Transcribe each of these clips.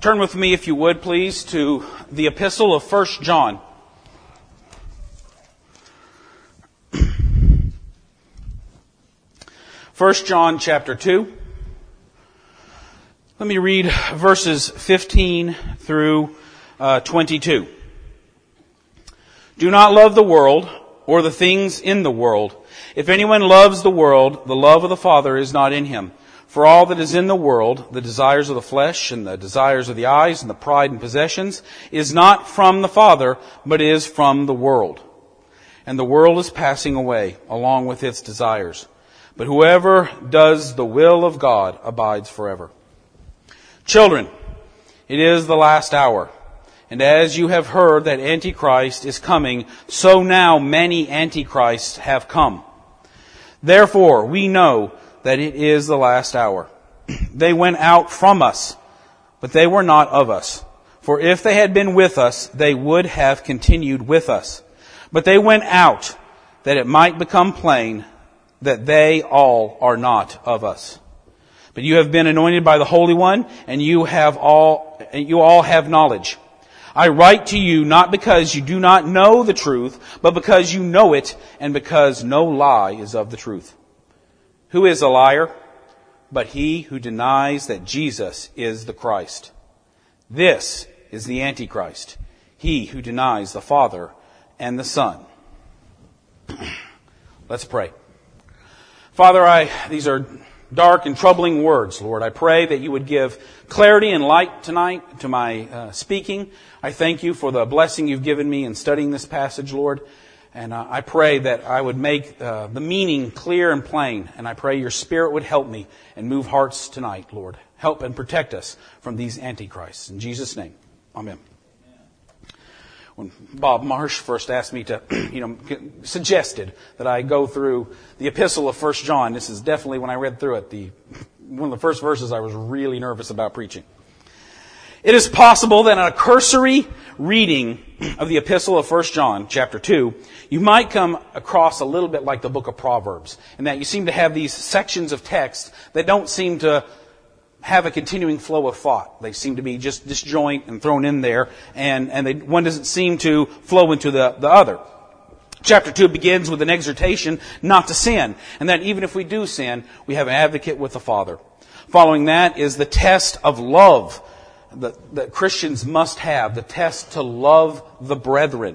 Turn with me, if you would, please, to the epistle of 1 John. 1 John chapter 2. Let me read verses 15 through 22. Do not love the world or the things in the world. If anyone loves the world, the love of the Father is not in him. For all that is in the world, the desires of the flesh and the desires of the eyes and the pride and possessions, is not from the Father, but is from the world. And the world is passing away along with its desires. But whoever does the will of God abides forever. Children, it is the last hour. And as you have heard that Antichrist is coming, so now many Antichrists have come. Therefore, we know that it is the last hour. They went out from us, but they were not of us. For if they had been with us, they would have continued with us. But they went out, that it might become plain that they all are not of us. But you have been anointed by the Holy One, and you all have knowledge. I write to you not because you do not know the truth, but because you know it, and because no lie is of the truth. Who is a liar? But he who denies that Jesus is the Christ. This is the Antichrist, he who denies the Father and the Son. Let's pray. Father, these are dark and troubling words, Lord. I pray that you would give clarity and light tonight to my speaking. I thank you for the blessing you've given me in studying this passage, Lord. And I pray that I would make the meaning clear and plain. And I pray your Spirit would help me and move hearts tonight, Lord. Help and protect us from these antichrists. In Jesus' name, amen. When Bob Marsh first asked me to, suggested that I go through the epistle of 1 John, this is definitely, when I read through it, one of the first verses I was really nervous about preaching. It is possible that in a cursory reading of the epistle of 1 John, chapter 2, you might come across a little bit like the book of Proverbs, in that you seem to have these sections of text that don't seem to have a continuing flow of thought. They seem to be just disjoint and thrown in there, and one doesn't seem to flow into the other. Chapter 2 begins with an exhortation not to sin, and that even if we do sin, we have an advocate with the Father. Following that is the test of love that Christians must have, the test to love the brethren.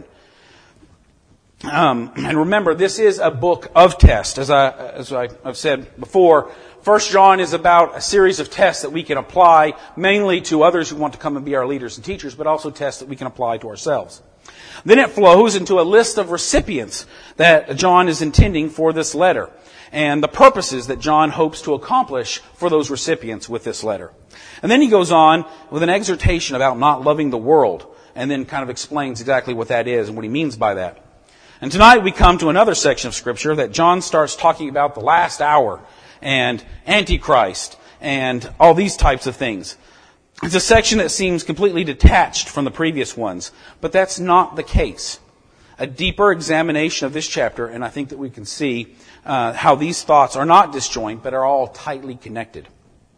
And remember, this is a book of tests. As I've said before, 1 John is about a series of tests that we can apply mainly to others who want to come and be our leaders and teachers, but also tests that we can apply to ourselves. Then it flows into a list of recipients that John is intending for this letter, and the purposes that John hopes to accomplish for those recipients with this letter. And then he goes on with an exhortation about not loving the world, and then kind of explains exactly what that is and what he means by that. And tonight we come to another section of Scripture that John starts talking about the last hour and Antichrist and all these types of things. It's a section that seems completely detached from the previous ones, but that's not the case. A deeper examination of this chapter, and I think that we can see how these thoughts are not disjoint, but are all tightly connected.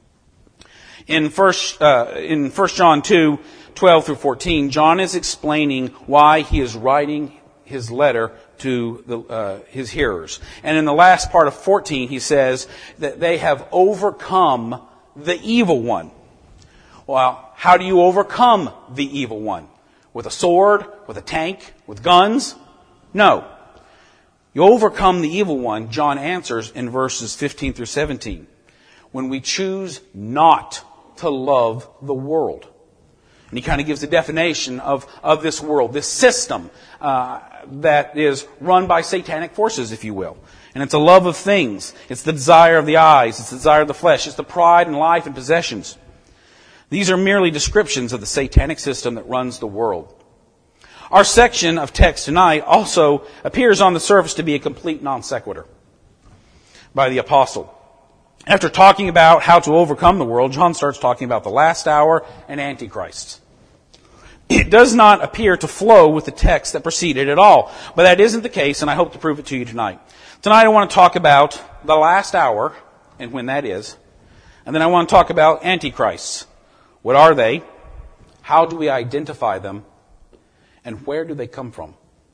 In 1 John 2, 12 through 14, John is explaining why he is writing his letter to his hearers. And in the last part of 14, he says that they have overcome the evil one. Well, how do you overcome the evil one? With a sword? With a tank? With guns? No. You overcome the evil one, John answers in verses 15 through 17, when we choose not to love the world. And he kind of gives a definition of this world, this system that is run by satanic forces, if you will. And it's a love of things. It's the desire of the eyes. It's the desire of the flesh. It's the pride in life and possessions. These are merely descriptions of the satanic system that runs the world. Our section of text tonight also appears on the surface to be a complete non sequitur by the apostle. After talking about how to overcome the world, John starts talking about the last hour and Antichrists. It does not appear to flow with the text that preceded at all. But that isn't the case, and I hope to prove it to you tonight. Tonight I want to talk about the last hour and when that is. And then I want to talk about antichrists. What are they? How do we identify them? And where do they come from?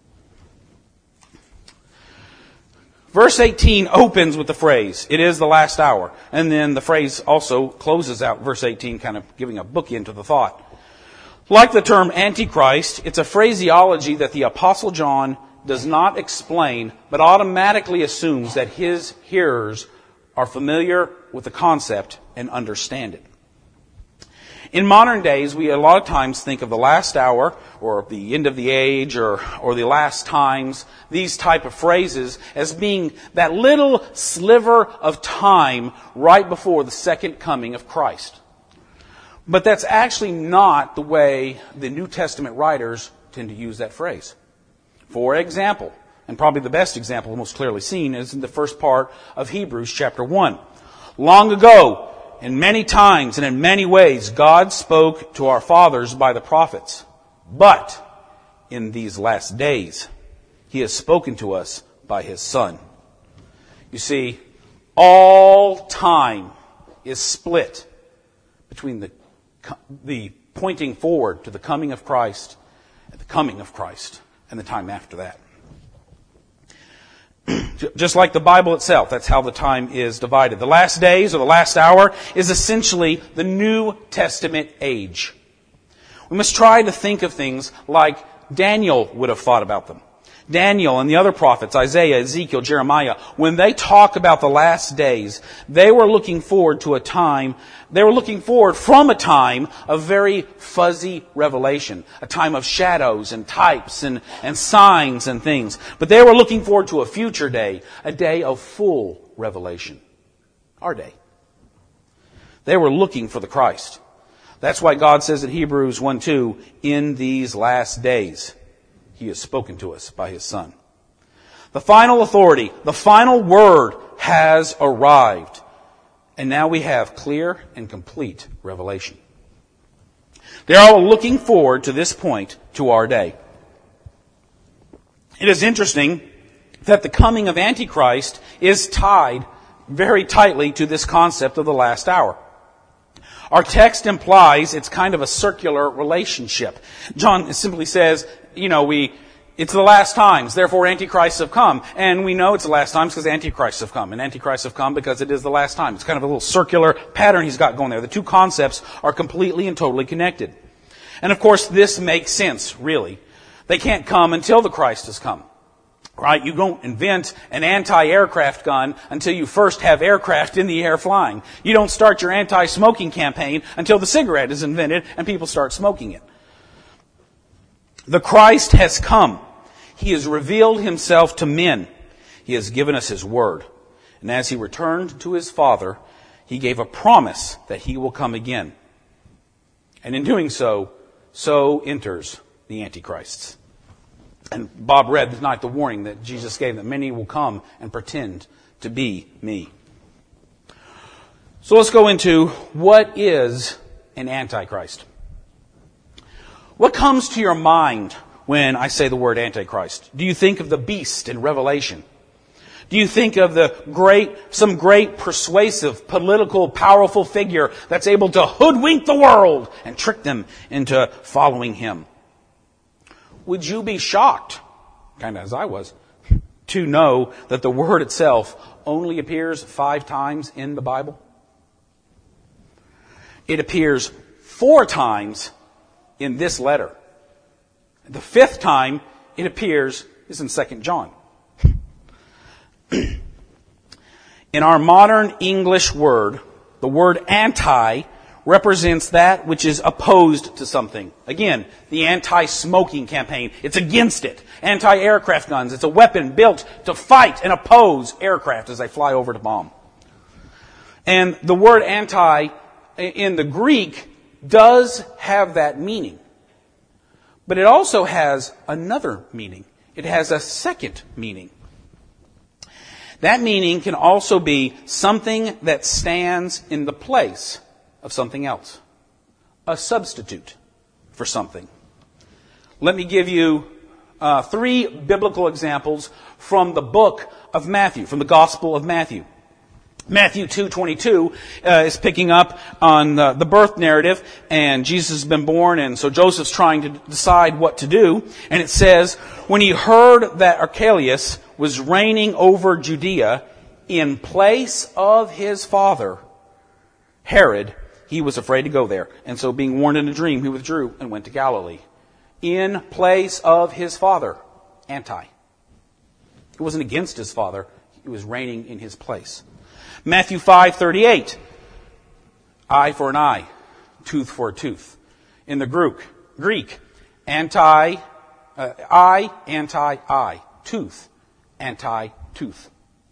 Verse 18 opens with the phrase, "It is the last hour." And then the phrase also closes out verse 18, kind of giving a bookend to the thought. Like the term Antichrist, it's a phraseology that the Apostle John does not explain, but automatically assumes that his hearers are familiar with the concept and understand it. In modern days, we a lot of times think of the last hour, or the end of the age, or the last times, these type of phrases, as being that little sliver of time right before the second coming of Christ. But that's actually not the way the New Testament writers tend to use that phrase. For example, and probably the best example, most clearly seen, is in the first part of Hebrews chapter 1. Long ago, in many times and in many ways, God spoke to our fathers by the prophets. But in these last days, He has spoken to us by His Son. You see, all time is split between the pointing forward to the coming of Christ and the coming of Christ and the time after that. Just like the Bible itself, that's how the time is divided. The last days, or the last hour, is essentially the New Testament age. We must try to think of things like Daniel would have thought about them. Daniel and the other prophets, Isaiah, Ezekiel, Jeremiah, when they talk about the last days, they were looking forward from a time of very fuzzy revelation, a time of shadows and types and signs and things. But they were looking forward to a future day, a day of full revelation. Our day. They were looking for the Christ. That's why God says in Hebrews 1:2, "In these last days, He has spoken to us by His Son." The final authority, the final word has arrived. And now we have clear and complete revelation. They're all looking forward to this point, to our day. It is interesting that the coming of Antichrist is tied very tightly to this concept of the last hour. Our text implies it's kind of a circular relationship. John simply says, it's the last times, therefore Antichrists have come. And we know it's the last times because Antichrists have come. And Antichrists have come because it is the last time. It's kind of a little circular pattern he's got going there. The two concepts are completely and totally connected. And of course, this makes sense, really. They can't come until the Christ has come. Right? You don't invent an anti-aircraft gun until you first have aircraft in the air flying. You don't start your anti-smoking campaign until the cigarette is invented and people start smoking it. The Christ has come. He has revealed Himself to men. He has given us His word. And as He returned to His Father, He gave a promise that He will come again. And in doing so enters the Antichrists. And Bob read tonight the warning that Jesus gave that many will come and pretend to be me. So let's go into what is an Antichrist. What comes to your mind when I say the word Antichrist? Do you think of the beast in Revelation? Do you think of some great persuasive, political, powerful figure that's able to hoodwink the world and trick them into following him? Would you be shocked, kind of as I was, to know that the word itself only appears 5 times in the Bible? It appears 4 times in this letter. The 5th time it appears is in 2 John. In our modern English word, the word anti represents that which is opposed to something. Again, the anti-smoking campaign. It's against it. Anti-aircraft guns. It's a weapon built to fight and oppose aircraft as they fly over to bomb. And the word anti in the Greek does have that meaning. But it also has another meaning. It has a second meaning. That meaning can also be something that stands in the place of something else. A substitute for something. Let me give you 3 biblical examples from the book of Matthew, from the Gospel of Matthew. Matthew 2:22 is picking up on the birth narrative, and Jesus has been born, and so Joseph's trying to decide what to do. And it says, when he heard that Archelaus was reigning over Judea in place of his father, Herod, he was afraid to go there. And so being warned in a dream, he withdrew and went to Galilee. In place of his father, anti. It wasn't against his father, he was reigning in his place. Matthew 5:38, eye for an eye, tooth for a tooth. In the Greek, eye, anti-eye, tooth, anti-tooth.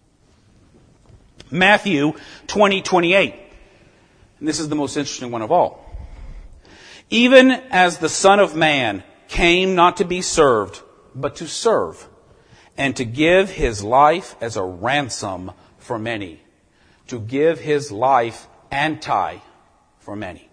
Matthew 20:28, and this is the most interesting one of all. Even as the Son of Man came not to be served, but to serve, and to give his life as a ransom for many. To give his life for many.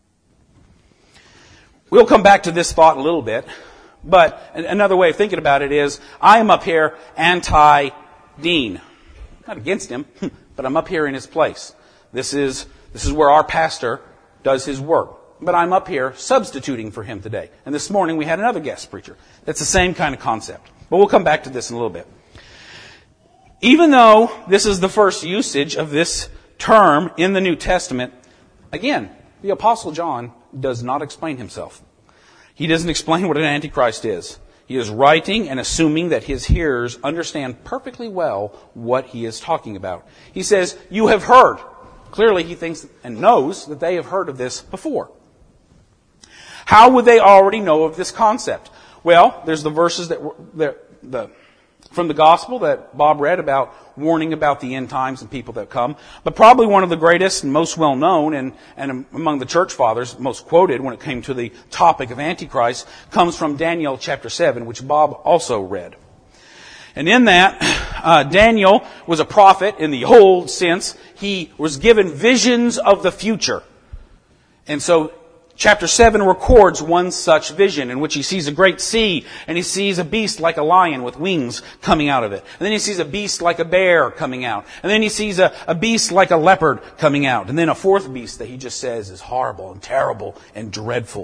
We'll come back to this thought a little bit, but another way of thinking about it is, I am up here anti-Dean. Not against him, but I'm up here in his place. This is where our pastor does his work. But I'm up here substituting for him today. And this morning we had another guest preacher. That's the same kind of concept. But we'll come back to this in a little bit. Even though this is the first usage of this term in the New Testament, again, the Apostle John does not explain himself. He doesn't explain what an Antichrist is. He is writing and assuming that his hearers understand perfectly well what he is talking about. He says, you have heard. Clearly he thinks and knows that they have heard of this before. How would they already know of this concept? Well, there's the verses from the gospel that Bob read about warning about the end times and people that come. But probably one of the greatest and most well known and among the church fathers, most quoted when it came to the topic of Antichrist, comes from Daniel chapter 7, which Bob also read. And in that, Daniel was a prophet in the old sense. He was given visions of the future. And so Chapter 7 records one such vision in which he sees a great sea, and he sees a beast like a lion with wings coming out of it. And then he sees a beast like a bear coming out. And then he sees a beast like a leopard coming out. And then a fourth beast that he just says is horrible and terrible and dreadful.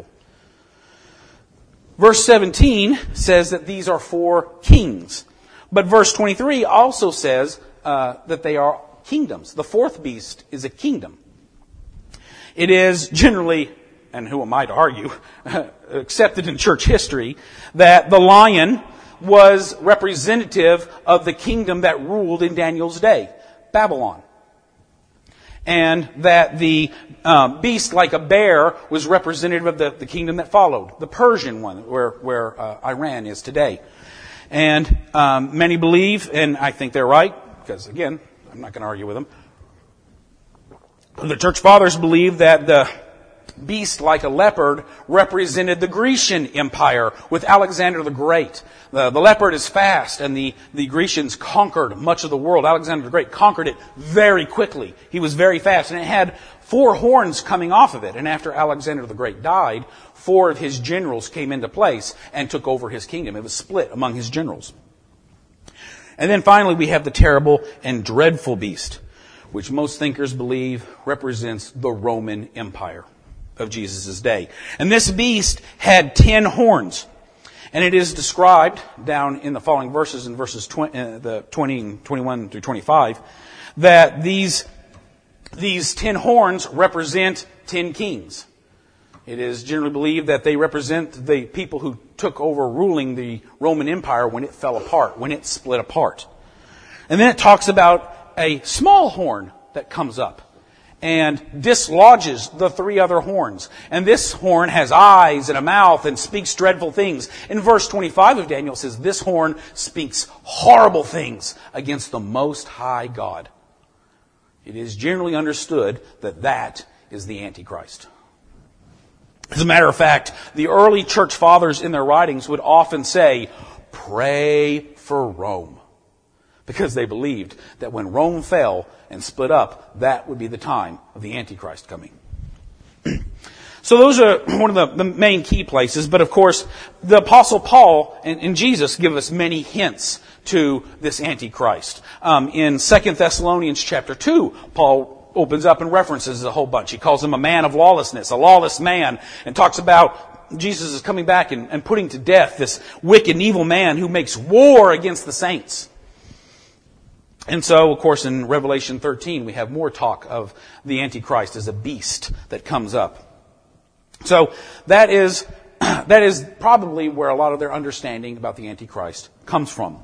Verse 17 says that these are 4 kings. But verse 23 also says that they are kingdoms. The fourth beast is a kingdom. It is generally, and who am I to argue, accepted in church history, that the lion was representative of the kingdom that ruled in Daniel's day, Babylon. And that the beast like a bear was representative of the kingdom that followed, the Persian one, where Iran is today. And many believe, and I think they're right, because again, I'm not going to argue with them. The church fathers believe that the beast like a leopard represented the Grecian Empire with Alexander the Great. The leopard is fast, and the Grecians conquered much of the world. Alexander the Great conquered it very quickly. He was very fast, and it had 4 horns coming off of it. And after Alexander the Great died, 4 of his generals came into place and took over his kingdom. It was split among his generals. And then finally we have the terrible and dreadful beast, which most thinkers believe represents the Roman Empire of Jesus' day. And this beast had 10 horns. And it is described down in the following verses, in verses 20, 21 through 25, that these 10 horns represent 10 kings. It is generally believed that they represent the people who took over ruling the Roman Empire when it fell apart, when it split apart. And then it talks about a small horn that comes up and dislodges the 3 other horns. And this horn has eyes and a mouth and speaks dreadful things. In verse 25 of Daniel it says, this horn speaks horrible things against the Most High God. It is generally understood that that is the Antichrist. As a matter of fact, the early church fathers in their writings would often say, pray for Rome. Because they believed that when Rome fell and split up, that would be the time of the Antichrist coming. So those are one of the main key places. But of course, the Apostle Paul and Jesus give us many hints to this Antichrist. In 2 Thessalonians chapter 2, Paul opens up and references a whole bunch. He calls him a man of lawlessness, a lawless man, and talks about Jesus is coming back and putting to death this wicked and evil man who makes war against the saints. And so, of course, in Revelation 13, we have more talk of the Antichrist as a beast that comes up. So that is probably where a lot of their understanding about the Antichrist comes from.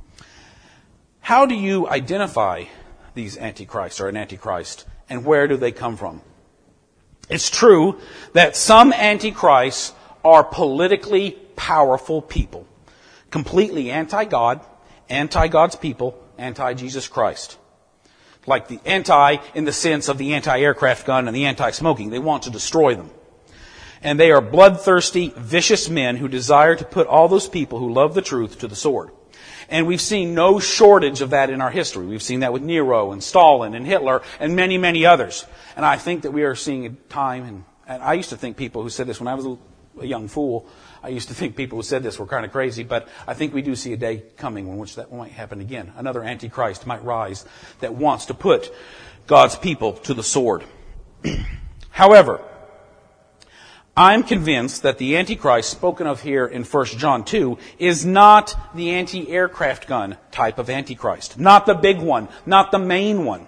How do you identify these Antichrists or an Antichrist, and where do they come from? It's true that some Antichrists are politically powerful people, completely anti-God, anti-God's people, anti-Jesus Christ. Like the anti in the sense of the anti-aircraft gun and the anti-smoking. They want to destroy them. And they are bloodthirsty, vicious men who desire to put all those people who love the truth to the sword. And we've seen no shortage of that in our history. We've seen that with Nero and Stalin and Hitler and many, many others. And I think that we are seeing a time, and I used to think people who said this when I was a young fool, I used to think people who said this were kind of crazy, but I think we do see a day coming in which that might happen again. Another Antichrist might rise that wants to put God's people to the sword. However, I'm convinced that the Antichrist spoken of here in 1 John 2 is not the anti-aircraft gun type of Antichrist. Not the big one. Not the main one.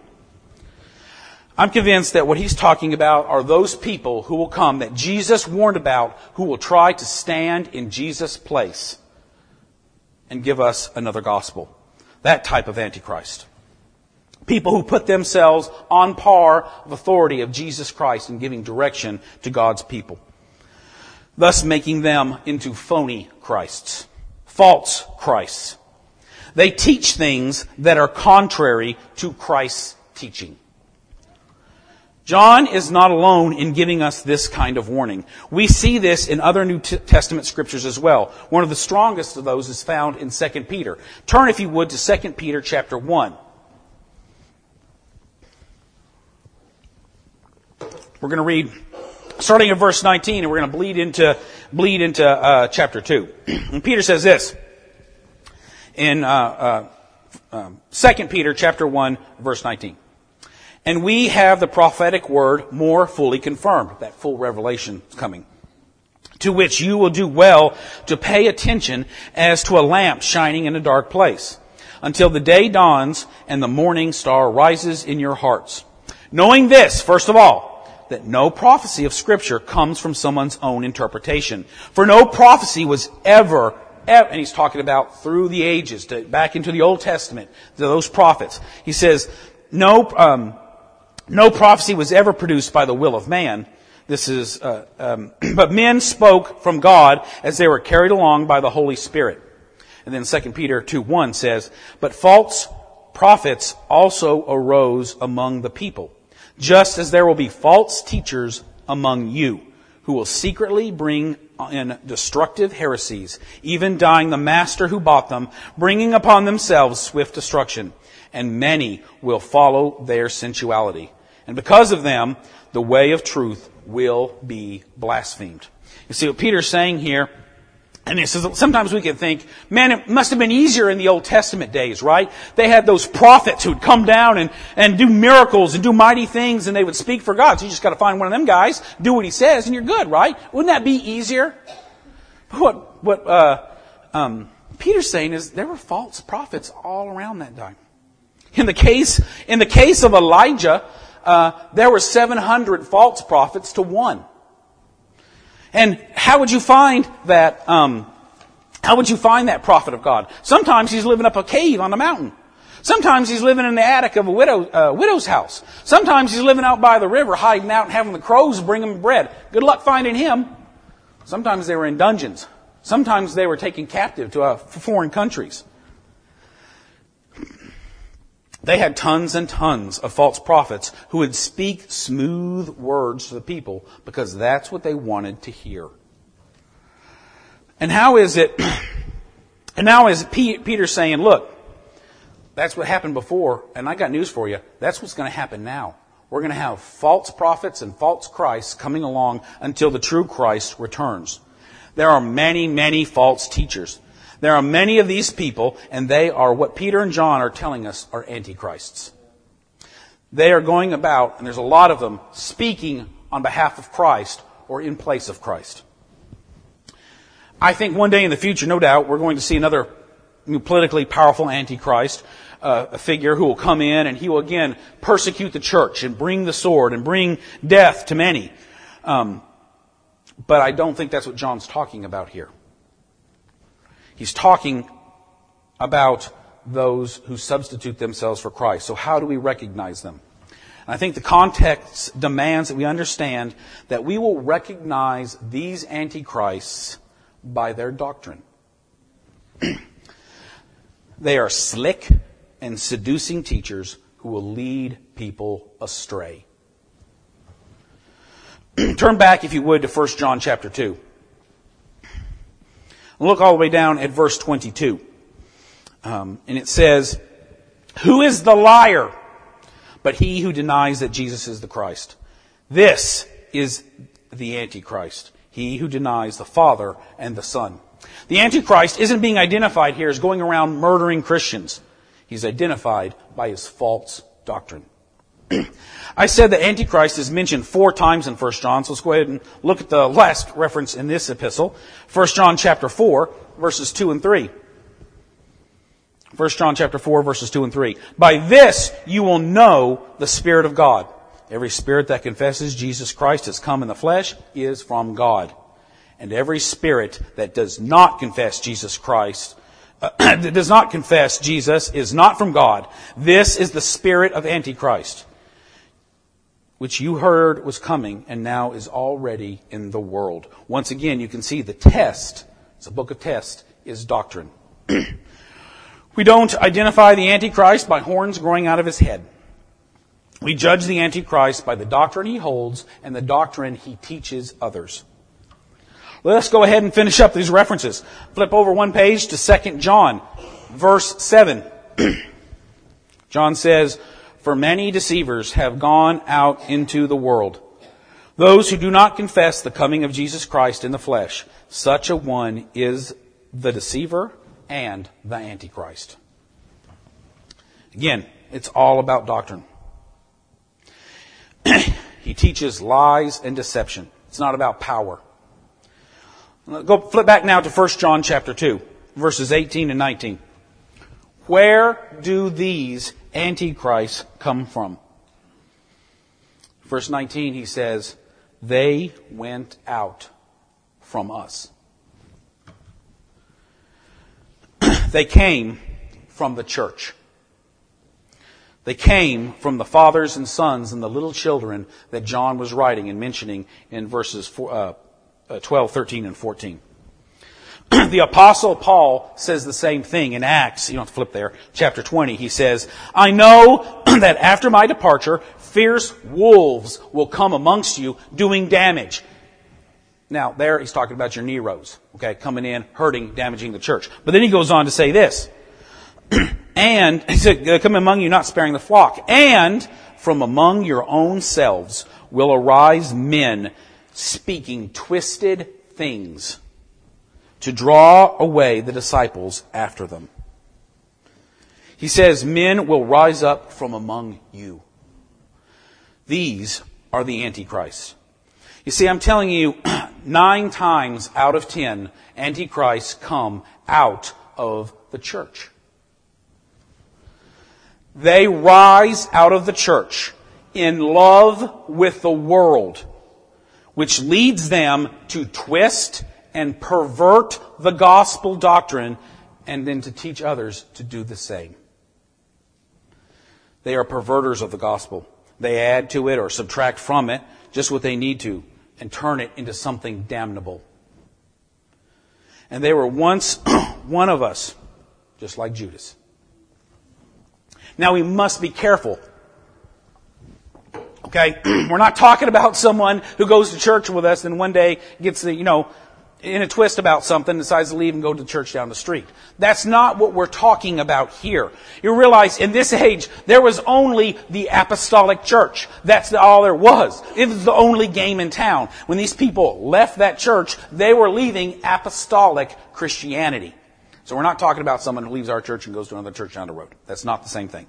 I'm convinced that what he's talking about are those people who will come that Jesus warned about, who will try to stand in Jesus' place and give us another gospel. That type of Antichrist. People who put themselves on par of authority of Jesus Christ in giving direction to God's people. Thus making them into phony Christs, false Christs. They teach things that are contrary to Christ's teaching. John is not alone in giving us this kind of warning. We see this in other New Testament scriptures as well. One of the strongest of those is found in 2 Peter. Turn, if you would, to 2 Peter chapter 1. We're going to read starting at verse 19, and we're going to bleed into chapter 2. And Peter says this in 2 Peter chapter 1, verse 19. And we have the prophetic word more fully confirmed, that full revelation is coming, to which you will do well to pay attention as to a lamp shining in a dark place, until the day dawns and the morning star rises in your hearts. Knowing this, first of all, that no prophecy of Scripture comes from someone's own interpretation. For no prophecy was ever, and he's talking about through the ages, back into the Old Testament, to those prophets. He says, no prophecy was ever produced by the will of man. This is, but men spoke from God as they were carried along by the Holy Spirit. And then 2 Peter 2:1 says, but false prophets also arose among the people, just as there will be false teachers among you, who will secretly bring in destructive heresies, even denying the master who bought them, bringing upon themselves swift destruction. And many will follow their sensuality. And because of them, the way of truth will be blasphemed. You see what Peter's saying here? And it says, sometimes we can think, man, it must have been easier in the Old Testament days, right? They had those prophets who would come down and do miracles and do mighty things, and they would speak for God. So you just got to find one of them guys, do what he says, and you're good, right? Wouldn't that be easier? What Peter's saying is there were false prophets all around that time. In the case of Elijah, there were 700 false prophets to one. And how would you find that? How would you find that prophet of God? Sometimes he's living up a cave on a mountain. Sometimes he's living in the attic of a widow's house. Sometimes he's living out by the river, hiding out and having the crows bring him bread. Good luck finding him. Sometimes they were in dungeons. Sometimes they were taken captive to foreign countries. They had tons and tons of false prophets who would speak smooth words to the people because that's what they wanted to hear. And now is Peter saying, look, that's what happened before, and I got news for you. That's what's going to happen now. We're going to have false prophets and false Christs coming along until the true Christ returns. There are many, many false teachers. There are many of these people, and they are what Peter and John are telling us are antichrists. They are going about, and there's a lot of them, speaking on behalf of Christ or in place of Christ. I think one day in the future, no doubt, we're going to see another politically powerful antichrist, a figure who will come in and he will again persecute the church and bring the sword and bring death to many. But I don't think that's what John's talking about here. He's talking about those who substitute themselves for Christ. So how do we recognize them? And I think the context demands that we understand that we will recognize these antichrists by their doctrine. They are slick and seducing teachers who will lead people astray. Turn back, if you would, to 1 John chapter 2. Look all the way down at verse 22. And it says, "Who is the liar but he who denies that Jesus is the Christ? This is the Antichrist, he who denies the Father and the Son." The Antichrist isn't being identified here as going around murdering Christians. He's identified by his false doctrine. I said that Antichrist is mentioned 4 times in 1 John, so let's go ahead and look at the last reference in this epistle. 1 John chapter 4, verses 2 and 3. 1 John chapter 4, verses 2 and 3. "By this you will know the Spirit of God. Every spirit that confesses Jesus Christ has come in the flesh is from God. And every spirit that does not confess Jesus Christ, that does not confess Jesus, is not from God. This is the spirit of Antichrist, which you heard was coming and now is already in the world." Once again, you can see the test, it's a book of tests, is doctrine. We don't identify the Antichrist by horns growing out of his head. We judge the Antichrist by the doctrine he holds and the doctrine he teaches others. Let us go ahead and finish up these references. Flip over one page to 2 John, verse 7. John says, "For many deceivers have gone out into the world, those who do not confess the coming of Jesus Christ in the flesh. Such a one is the deceiver and the Antichrist." Again, it's all about doctrine. He teaches lies and deception. It's not about power. Go flip back now to 1 John chapter 2, verses 18 and 19. Where do these antichrists come from? Verse 19, he says, "They went out from us." They came from the church. They came from the fathers and sons and the little children that John was writing and mentioning in verses 12, 13, and 14. The Apostle Paul says the same thing in Acts. You don't have to flip there. Chapter 20, he says, "I know that after my departure, fierce wolves will come amongst you, doing damage." Now, there he's talking about your Neros, okay, coming in, hurting, damaging the church. But then he goes on to say this, "And he said, come among you, not sparing the flock. And from among your own selves will arise men speaking twisted things to draw away the disciples after them." He says, men will rise up from among you. These are the antichrists. You see, I'm telling you, 9 times out of 10, antichrists come out of the church. They rise out of the church in love with the world, which leads them to twist and pervert the gospel doctrine and then to teach others to do the same. They are perverters of the gospel. They add to it or subtract from it just what they need to and turn it into something damnable. And they were once one of us, just like Judas. Now we must be careful. Okay? We're not talking about someone who goes to church with us and one day gets the, in a twist about something, decides to leave and go to the church down the street. That's not what we're talking about here. You realize in this age, there was only the apostolic church. That's all there was. It was the only game in town. When these people left that church, they were leaving apostolic Christianity. So we're not talking about someone who leaves our church and goes to another church down the road. That's not the same thing.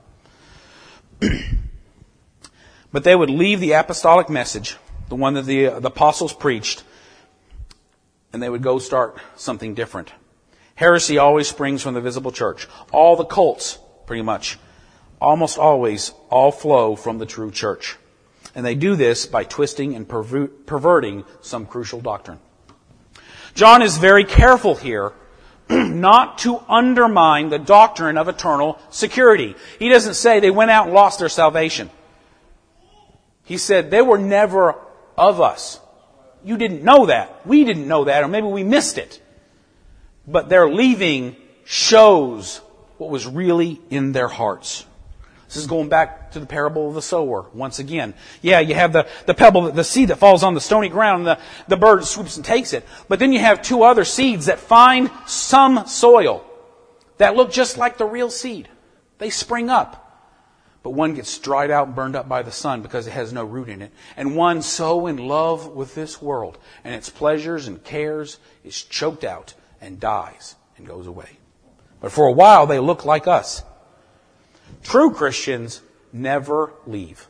But they would leave the apostolic message, the one that the apostles preached, and they would go start something different. Heresy always springs from the visible church. All the cults, pretty much, almost always, all flow from the true church. And they do this by twisting and perverting some crucial doctrine. John is very careful here not to undermine the doctrine of eternal security. He doesn't say they went out and lost their salvation. He said they were never of us. You didn't know that. We didn't know that, or maybe we missed it. But their leaving shows what was really in their hearts. This is going back to the parable of the sower once again. Yeah, you have the pebble, the seed that falls on the stony ground, and the bird swoops and takes it. But then you have two other seeds that find some soil that look just like the real seed. They spring up. But one gets dried out and burned up by the sun because it has no root in it. And one so in love with this world and its pleasures and cares is choked out and dies and goes away. But for a while they look like us. True Christians never leave.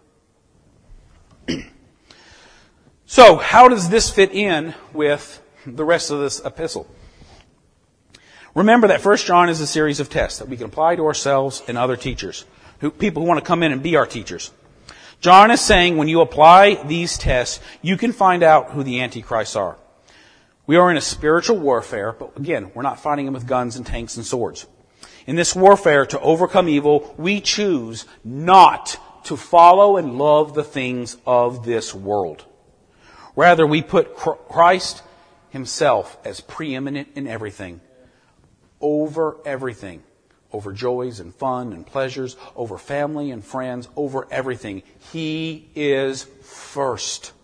So, how does this fit in with the rest of this epistle? Remember that 1 John is a series of tests that we can apply to ourselves and other teachers. People who want to come in and be our teachers. John is saying when you apply these tests, you can find out who the Antichrists are. We are in a spiritual warfare, but again, we're not fighting them with guns and tanks and swords. In this warfare to overcome evil, we choose not to follow and love the things of this world. Rather, we put Christ Himself as preeminent in everything, over everything. Over joys and fun and pleasures, over family and friends, over everything. He is first.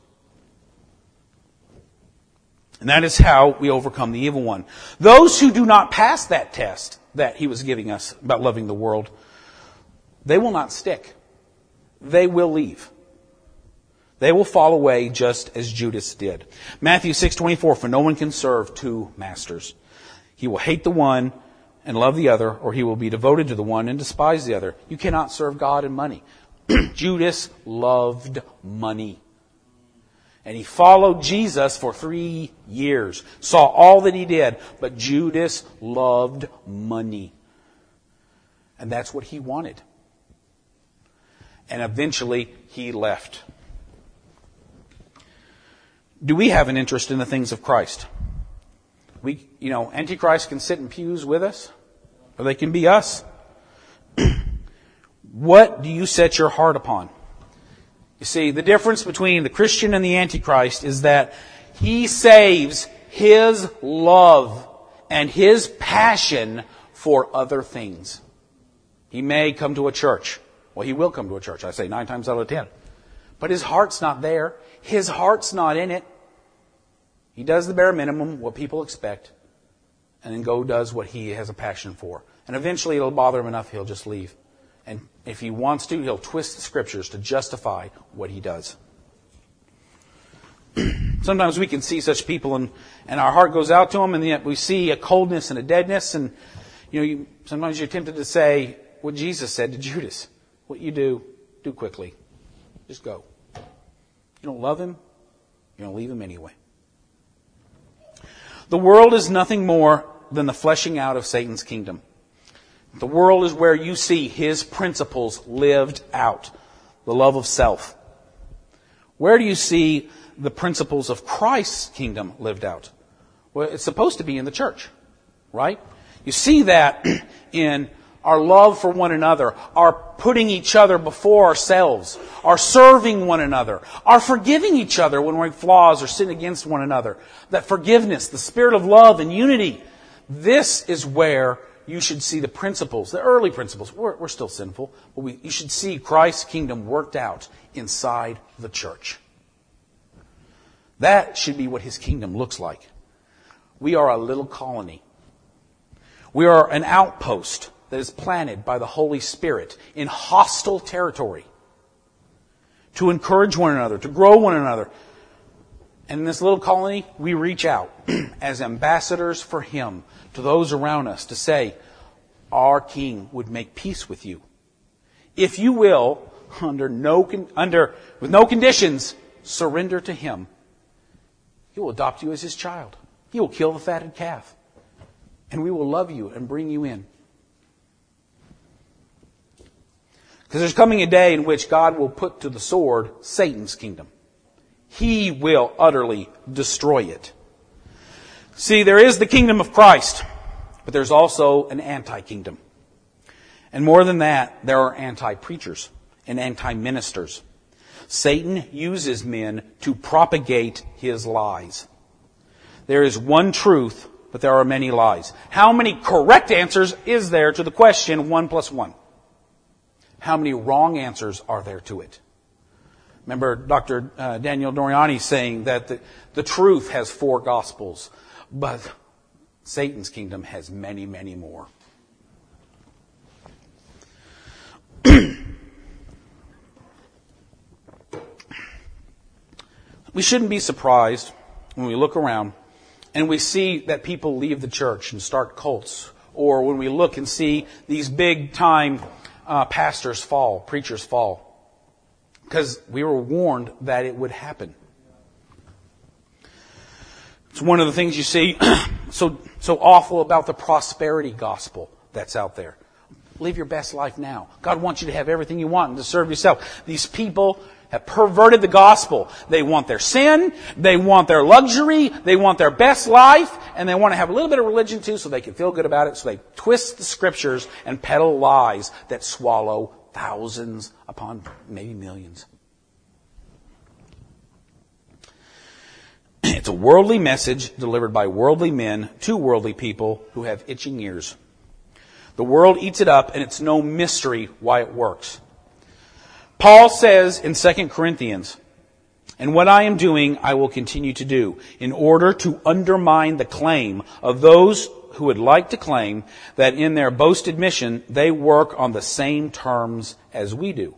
And that is how we overcome the evil one. Those who do not pass that test that he was giving us about loving the world, they will not stick. They will leave. They will fall away just as Judas did. Matthew 6:24, for no one can serve two masters. He will hate the one and love the other, or he will be devoted to the one and despise the other. You cannot serve God and money. Judas loved money. And he followed Jesus for 3 years. Saw all that he did. But Judas loved money. And that's what he wanted. And eventually he left. Do we have an interest in the things of Christ? Antichrist can sit in pews with us, or they can be us. What do you set your heart upon? You see, the difference between the Christian and the Antichrist is that he saves his love and his passion for other things. He may come to a church. Well, he will come to a church, I say 9 times out of 10. But his heart's not there. His heart's not in it. He does the bare minimum, what people expect, and then does what he has a passion for. And eventually it'll bother him enough, he'll just leave. And if he wants to, he'll twist the scriptures to justify what he does. Sometimes we can see such people and our heart goes out to them, and yet we see a coldness and a deadness. And sometimes you're tempted to say what Jesus said to Judas. What you do quickly. Just go. You don't love him, you're going to leave him anyway. The world is nothing more than the fleshing out of Satan's kingdom. The world is where you see his principles lived out. The love of self. Where do you see the principles of Christ's kingdom lived out? Well, it's supposed to be in the church, right? You see that in our love for one another, our putting each other before ourselves, our serving one another, our forgiving each other when we have flaws or sin against one another. That forgiveness, the spirit of love and unity. This is where you should see the principles, the early principles. We're still sinful, but you should see Christ's kingdom worked out inside the church. That should be what his kingdom looks like. We are a little colony. We are an outpost that is planted by the Holy Spirit in hostile territory to encourage one another, to grow one another. And in this little colony, we reach out as ambassadors for Him to those around us to say, our King would make peace with you. If you will, with no conditions, surrender to Him, He will adopt you as His child. He will kill the fatted calf. And we will love you and bring you in. Because there's coming a day in which God will put to the sword Satan's kingdom. He will utterly destroy it. See, there is the kingdom of Christ, but there's also an anti-kingdom. And more than that, there are anti-preachers and anti-ministers. Satan uses men to propagate his lies. There is one truth, but there are many lies. How many correct answers is there to the question 1 + 1? How many wrong answers are there to it? Remember Dr. Daniel Doriani saying that the truth has 4 gospels, but Satan's kingdom has many, many more. We shouldn't be surprised when we look around and we see that people leave the church and start cults, or when we look and see these big-time pastors fall, preachers fall. Because we were warned that it would happen. It's one of the things you see so awful about the prosperity gospel that's out there. Live your best life now. God wants you to have everything you want and to serve yourself. These people have perverted the gospel. They want their sin, they want their luxury, they want their best life, and they want to have a little bit of religion too so they can feel good about it. So they twist the scriptures and peddle lies that swallow thousands upon maybe millions. It's a worldly message delivered by worldly men to worldly people who have itching ears. The world eats it up, and it's no mystery why it works. Paul says in 2 Corinthians, "And what I am doing, I will continue to do, in order to undermine the claim of those who would like to claim that in their boasted mission they work on the same terms as we do.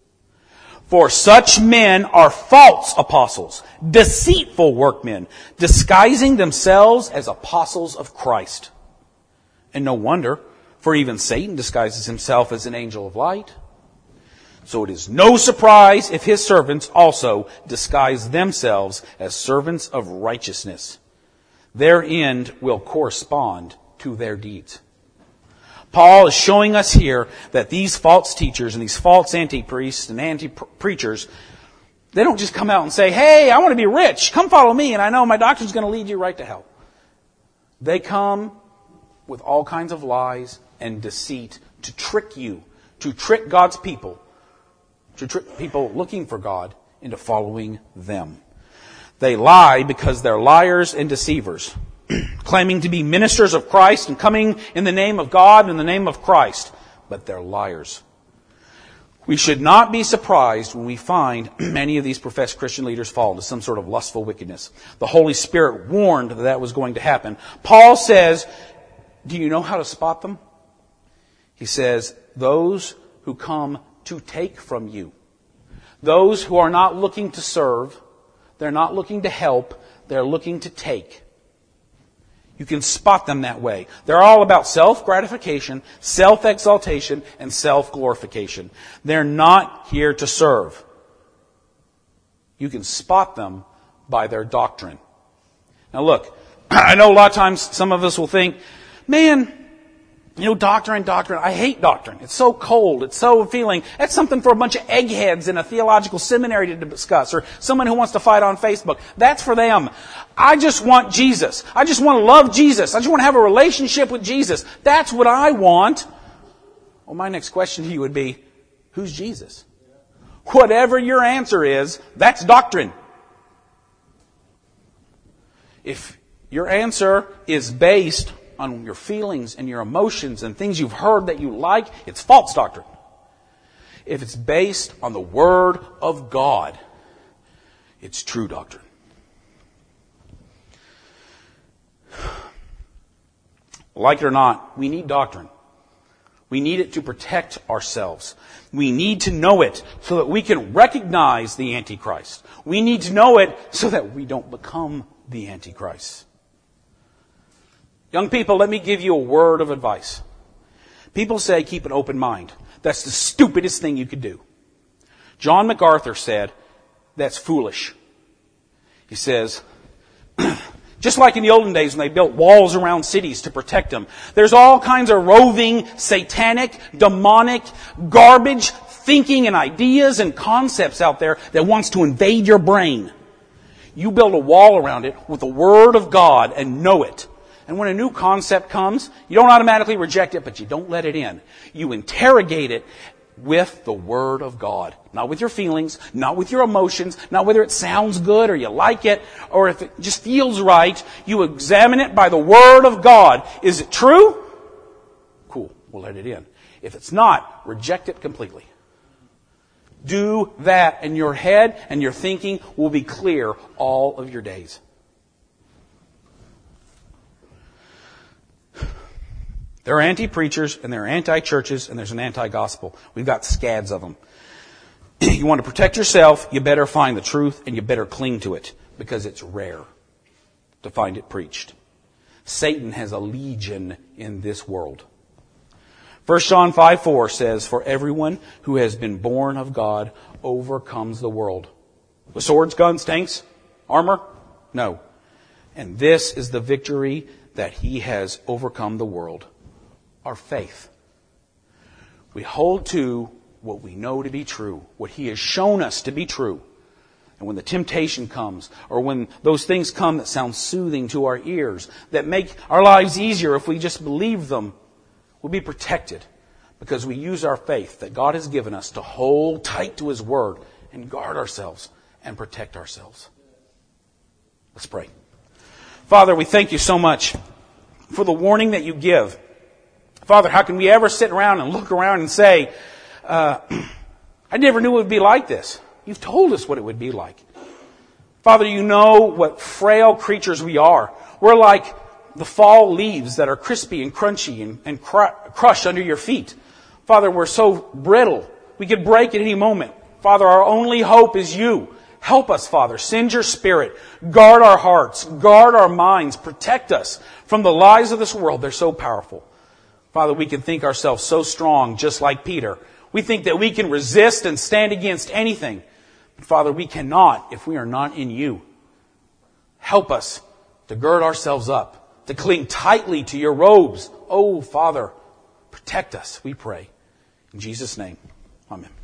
For such men are false apostles, deceitful workmen, disguising themselves as apostles of Christ. And no wonder, for even Satan disguises himself as an angel of light. So it is no surprise if his servants also disguise themselves as servants of righteousness. Their end will correspond to their deeds." Paul is showing us here that these false teachers and these false anti-priests and anti-preachers, they don't just come out and say, "Hey, I want to be rich. Come follow me, and I know my doctrine's going to lead you right to hell." They come with all kinds of lies and deceit to trick you, to trick God's people, to trick people looking for God into following them. They lie because they're liars and deceivers, claiming to be ministers of Christ and coming in the name of God and in the name of Christ, but they're liars. We should not be surprised when we find many of these professed Christian leaders fall into some sort of lustful wickedness. The Holy Spirit warned that was going to happen. Paul says, do you know how to spot them? He says, those who come to take from you. Those who are not looking to serve, they're not looking to help, they're looking to take. You can spot them that way. They're all about self-gratification, self-exaltation, and self-glorification. They're not here to serve. You can spot them by their doctrine. Now look, I know a lot of times some of us will think, man, doctrine, I hate doctrine. It's so cold. It's so feeling. That's something for a bunch of eggheads in a theological seminary to discuss, or someone who wants to fight on Facebook. That's for them. I just want Jesus. I just want to love Jesus. I just want to have a relationship with Jesus. That's what I want. Well, my next question to you would be, who's Jesus? Whatever your answer is, that's doctrine. If your answer is based on your feelings and your emotions and things you've heard that you like, it's false doctrine. If it's based on the Word of God, it's true doctrine. Like it or not, we need doctrine. We need it to protect ourselves. We need to know it so that we can recognize the Antichrist. We need to know it so that we don't become the Antichrist. Young people, let me give you a word of advice. People say keep an open mind. That's the stupidest thing you could do. John MacArthur said that's foolish. He says, just like in the olden days when they built walls around cities to protect them, there's all kinds of roving, satanic, demonic, garbage thinking and ideas and concepts out there that wants to invade your brain. You build a wall around it with the Word of God and know it. And when a new concept comes, you don't automatically reject it, but you don't let it in. You interrogate it with the Word of God. Not with your feelings, not with your emotions, not whether it sounds good or you like it, or if it just feels right. You examine it by the Word of God. Is it true? Cool, we'll let it in. If it's not, reject it completely. Do that, and your head and your thinking will be clear all of your days. There are anti-preachers, and there are anti-churches, and there's an anti-gospel. We've got scads of them. You want to protect yourself, you better find the truth, and you better cling to it, because it's rare to find it preached. Satan has a legion in this world. 1 John 5:4 says, "For everyone who has been born of God overcomes the world." With swords, guns, tanks, armor? No. And this is the victory that he has overcome the world. Our faith. We hold to what we know to be true, what he has shown us to be true. And when the temptation comes, or when those things come that sound soothing to our ears, that make our lives easier if we just believe them, we'll be protected because we use our faith that God has given us to hold tight to His Word and guard ourselves and protect ourselves. Let's pray. Father, we thank you so much for the warning that you give. Father, how can we ever sit around and look around and say, I never knew it would be like this. You've told us what it would be like. Father, you know what frail creatures we are. We're like the fall leaves that are crispy and crunchy and crushed under your feet. Father, we're so brittle. We could break at any moment. Father, our only hope is you. Help us, Father. Send your Spirit. Guard our hearts. Guard our minds. Protect us from the lies of this world. They're so powerful. Father, we can think ourselves so strong, just like Peter. We think that we can resist and stand against anything. But Father, we cannot if we are not in you. Help us to gird ourselves up, to cling tightly to your robes. Oh, Father, protect us, we pray. In Jesus' name, amen.